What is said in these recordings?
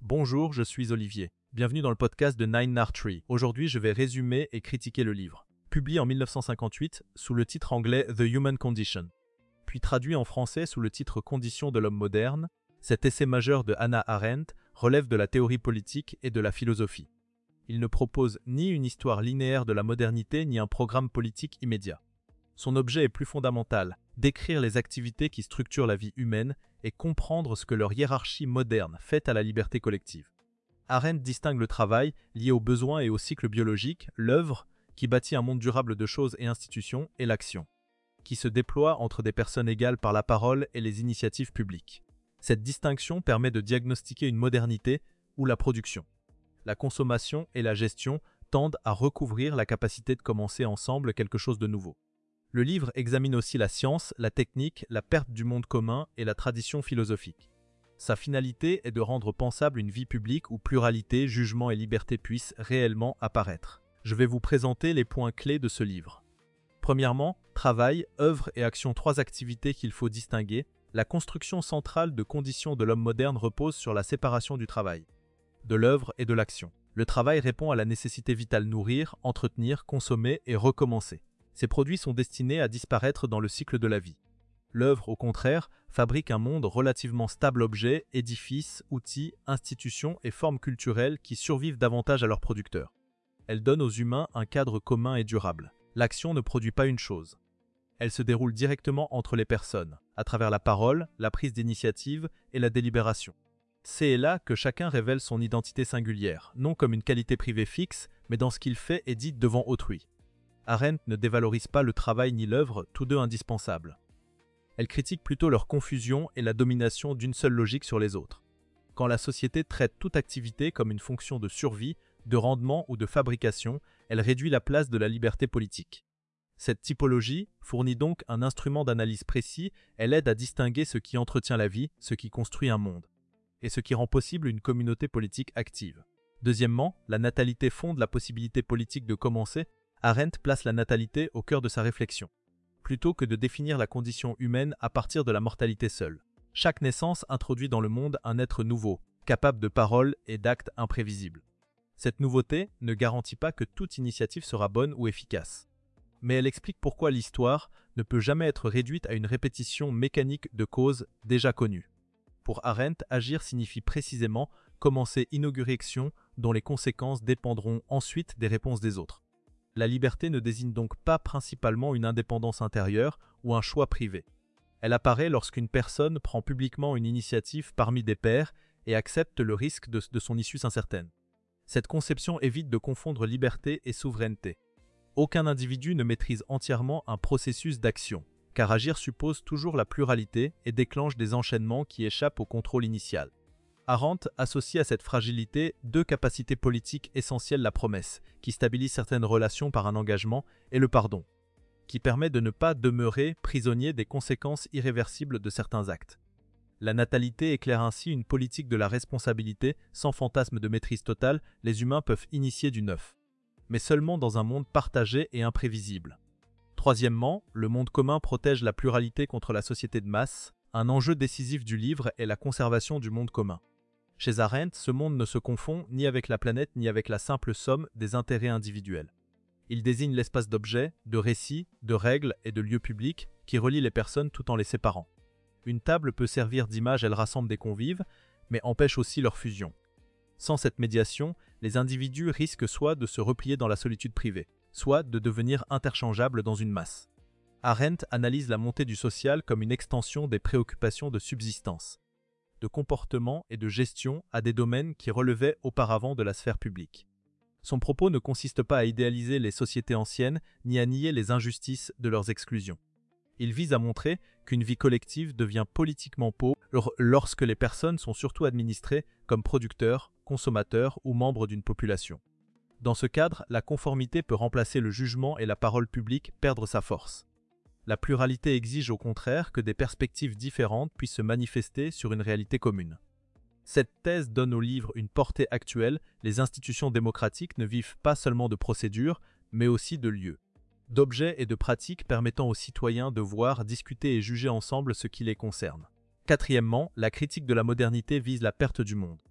Bonjour, je suis Olivier. Bienvenue dans le podcast de Nine Nard Tree. Aujourd'hui, je vais résumer et critiquer le livre. Publié en 1958 sous le titre anglais The Human Condition, puis traduit en français sous le titre Conditions de l'homme moderne, cet essai majeur de Hannah Arendt relève de la théorie politique et de la philosophie. Il ne propose ni une histoire linéaire de la modernité ni un programme politique immédiat. Son objet est plus fondamental, décrire les activités qui structurent la vie humaine et comprendre ce que leur hiérarchie moderne fait à la liberté collective. Arendt distingue le travail, lié aux besoins et au cycle biologique, l'œuvre, qui bâtit un monde durable de choses et institutions, et l'action, qui se déploie entre des personnes égales par la parole et les initiatives publiques. Cette distinction permet de diagnostiquer une modernité où la production, la consommation et la gestion tendent à recouvrir la capacité de commencer ensemble quelque chose de nouveau. Le livre examine aussi la science, la technique, la perte du monde commun et la tradition philosophique. Sa finalité est de rendre pensable une vie publique où pluralité, jugement et liberté puissent réellement apparaître. Je vais vous présenter les points clés de ce livre. Premièrement, travail, œuvre et action, trois activités qu'il faut distinguer. La construction centrale de conditions de l'homme moderne repose sur la séparation du travail, de l'œuvre et de l'action. Le travail répond à la nécessité vitale nourrir, entretenir, consommer et recommencer. Ces produits sont destinés à disparaître dans le cycle de la vie. L'œuvre, au contraire, fabrique un monde relativement stable objets, édifices, outils, institutions et formes culturelles qui survivent davantage à leurs producteurs. Elle donne aux humains un cadre commun et durable. L'action ne produit pas une chose. Elle se déroule directement entre les personnes, à travers la parole, la prise d'initiative et la délibération. C'est là que chacun révèle son identité singulière, non comme une qualité privée fixe, mais dans ce qu'il fait et dit devant autrui. Arendt ne dévalorise pas le travail ni l'œuvre, tous deux indispensables. Elle critique plutôt leur confusion et la domination d'une seule logique sur les autres. Quand la société traite toute activité comme une fonction de survie, de rendement ou de fabrication, elle réduit la place de la liberté politique. Cette typologie fournit donc un instrument d'analyse précis, elle aide à distinguer ce qui entretient la vie, ce qui construit un monde, et ce qui rend possible une communauté politique active. Deuxièmement, la natalité fonde la possibilité politique de commencer. Arendt place la natalité au cœur de sa réflexion, plutôt que de définir la condition humaine à partir de la mortalité seule. Chaque naissance introduit dans le monde un être nouveau, capable de paroles et d'actes imprévisibles. Cette nouveauté ne garantit pas que toute initiative sera bonne ou efficace, mais elle explique pourquoi l'histoire ne peut jamais être réduite à une répétition mécanique de causes déjà connues. Pour Arendt, agir signifie précisément commencer, inaugurer action dont les conséquences dépendront ensuite des réponses des autres. La liberté ne désigne donc pas principalement une indépendance intérieure ou un choix privé. Elle apparaît lorsqu'une personne prend publiquement une initiative parmi des pairs et accepte le risque de son issue incertaine. Cette conception évite de confondre liberté et souveraineté. Aucun individu ne maîtrise entièrement un processus d'action, car agir suppose toujours la pluralité et déclenche des enchaînements qui échappent au contrôle initial. Arendt associe à cette fragilité deux capacités politiques essentielles: la promesse, qui stabilise certaines relations par un engagement, et le pardon, qui permet de ne pas demeurer prisonnier des conséquences irréversibles de certains actes. La natalité éclaire ainsi une politique de la responsabilité. Sans fantasme de maîtrise totale, les humains peuvent initier du neuf, mais seulement dans un monde partagé et imprévisible. Troisièmement, le monde commun protège la pluralité contre la société de masse. Un enjeu décisif du livre est la conservation du monde commun. Chez Arendt, ce monde ne se confond ni avec la planète ni avec la simple somme des intérêts individuels. Il désigne l'espace d'objets, de récits, de règles et de lieux publics qui relient les personnes tout en les séparant. Une table peut servir d'image, elle rassemble des convives, mais empêche aussi leur fusion. Sans cette médiation, les individus risquent soit de se replier dans la solitude privée, soit de devenir interchangeables dans une masse. Arendt analyse la montée du social comme une extension des préoccupations de subsistance, de comportement et de gestion à des domaines qui relevaient auparavant de la sphère publique. Son propos ne consiste pas à idéaliser les sociétés anciennes ni à nier les injustices de leurs exclusions. Il vise à montrer qu'une vie collective devient politiquement pauvre lorsque les personnes sont surtout administrées comme producteurs, consommateurs ou membres d'une population. Dans ce cadre, la conformité peut remplacer le jugement et la parole publique perdre sa force. La pluralité exige au contraire que des perspectives différentes puissent se manifester sur une réalité commune. Cette thèse donne au livre une portée actuelle. Les institutions démocratiques ne vivent pas seulement de procédures, mais aussi de lieux, d'objets et de pratiques permettant aux citoyens de voir, discuter et juger ensemble ce qui les concerne. Quatrièmement, la critique de la modernité vise la perte du monde.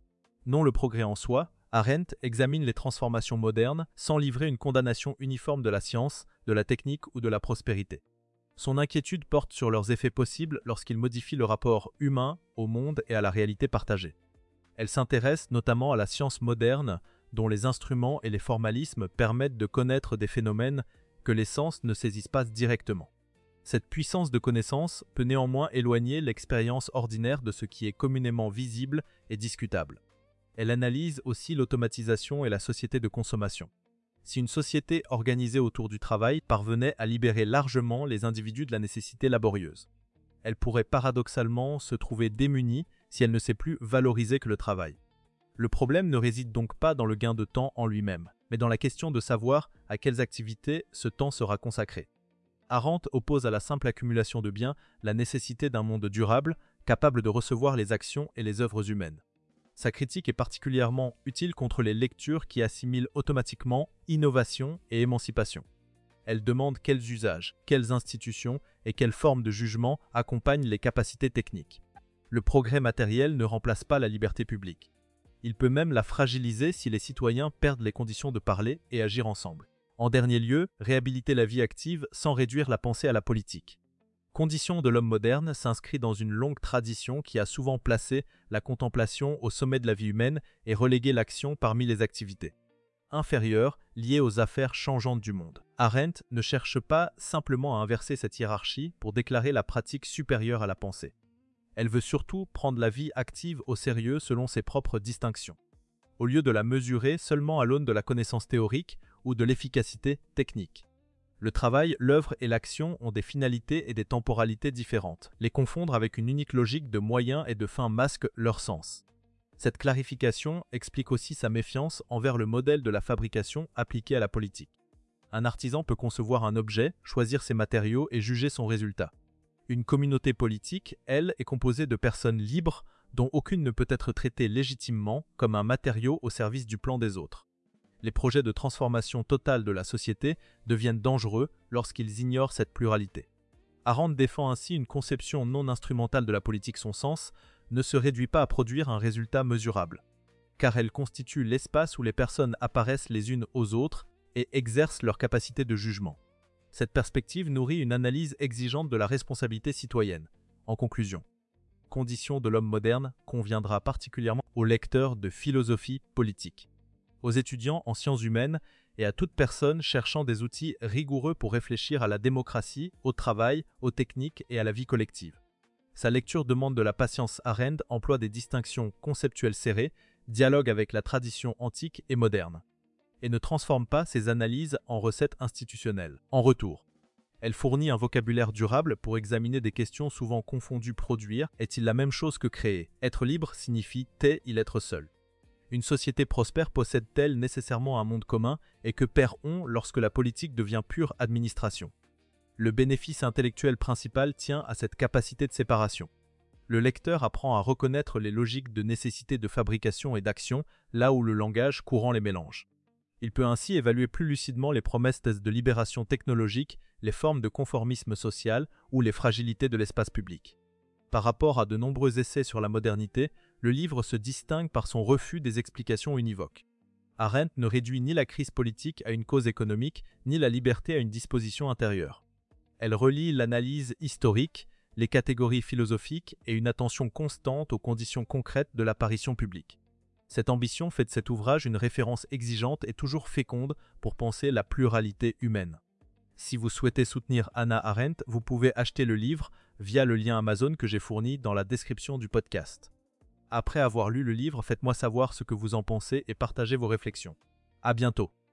Non le progrès en soi, Arendt examine les transformations modernes sans livrer une condamnation uniforme de la science, de la technique ou de la prospérité. Son inquiétude porte sur leurs effets possibles lorsqu'ils modifient le rapport humain au monde et à la réalité partagée. Elle s'intéresse notamment à la science moderne, dont les instruments et les formalismes permettent de connaître des phénomènes que les sens ne saisissent pas directement. Cette puissance de connaissance peut néanmoins éloigner l'expérience ordinaire de ce qui est communément visible et discutable. Elle analyse aussi l'automatisation et la société de consommation. Si une société organisée autour du travail parvenait à libérer largement les individus de la nécessité laborieuse, elle pourrait paradoxalement se trouver démunie si elle ne sait plus valoriser que le travail. Le problème ne réside donc pas dans le gain de temps en lui-même, mais dans la question de savoir à quelles activités ce temps sera consacré. Arendt oppose à la simple accumulation de biens la nécessité d'un monde durable, capable de recevoir les actions et les œuvres humaines. Sa critique est particulièrement utile contre les lectures qui assimilent automatiquement innovation et émancipation. Elle demande quels usages, quelles institutions et quelles formes de jugement accompagnent les capacités techniques. Le progrès matériel ne remplace pas la liberté publique. Il peut même la fragiliser si les citoyens perdent les conditions de parler et agir ensemble. En dernier lieu, réhabiliter la vie active sans réduire la pensée à la politique. Condition de l'homme moderne s'inscrit dans une longue tradition qui a souvent placé la contemplation au sommet de la vie humaine et relégué l'action parmi les activités inférieures liées aux affaires changeantes du monde. Arendt ne cherche pas simplement à inverser cette hiérarchie pour déclarer la pratique supérieure à la pensée. Elle veut surtout prendre la vie active au sérieux selon ses propres distinctions, au lieu de la mesurer seulement à l'aune de la connaissance théorique ou de l'efficacité technique. Le travail, l'œuvre et l'action ont des finalités et des temporalités différentes. Les confondre avec une unique logique de moyens et de fins masque leur sens. Cette clarification explique aussi sa méfiance envers le modèle de la fabrication appliqué à la politique. Un artisan peut concevoir un objet, choisir ses matériaux et juger son résultat. Une communauté politique, elle, est composée de personnes libres dont aucune ne peut être traitée légitimement comme un matériau au service du plan des autres. Les projets de transformation totale de la société deviennent dangereux lorsqu'ils ignorent cette pluralité. Arendt défend ainsi une conception non instrumentale de la politique. Son sens ne se réduit pas à produire un résultat mesurable, car elle constitue l'espace où les personnes apparaissent les unes aux autres et exercent leur capacité de jugement. Cette perspective nourrit une analyse exigeante de la responsabilité citoyenne. En conclusion, Condition de l'homme moderne conviendra particulièrement aux lecteurs de philosophie politique, aux étudiants en sciences humaines et à toute personne cherchant des outils rigoureux pour réfléchir à la démocratie, au travail, aux techniques et à la vie collective. Sa lecture demande de la patience. Arendt emploie des distinctions conceptuelles serrées, dialogue avec la tradition antique et moderne, et ne transforme pas ses analyses en recettes institutionnelles. En retour, elle fournit un vocabulaire durable pour examiner des questions souvent confondues. Produire est-il la même chose que créer? Être libre signifie-t-il être seul? Une société prospère possède-t-elle nécessairement un monde commun et que perd-on lorsque la politique devient pure administration? Le bénéfice intellectuel principal tient à cette capacité de séparation. Le lecteur apprend à reconnaître les logiques de nécessité de fabrication et d'action là où le langage courant les mélange. Il peut ainsi évaluer plus lucidement les promesses de libération technologique, les formes de conformisme social ou les fragilités de l'espace public. Par rapport à de nombreux essais sur la modernité, le livre se distingue par son refus des explications univoques. Arendt ne réduit ni la crise politique à une cause économique, ni la liberté à une disposition intérieure. Elle relie l'analyse historique, les catégories philosophiques et une attention constante aux conditions concrètes de l'apparition publique. Cette ambition fait de cet ouvrage une référence exigeante et toujours féconde pour penser la pluralité humaine. Si vous souhaitez soutenir Hannah Arendt, vous pouvez acheter le livre via le lien Amazon que j'ai fourni dans la description du podcast. Après avoir lu le livre, faites-moi savoir ce que vous en pensez et partagez vos réflexions. À bientôt.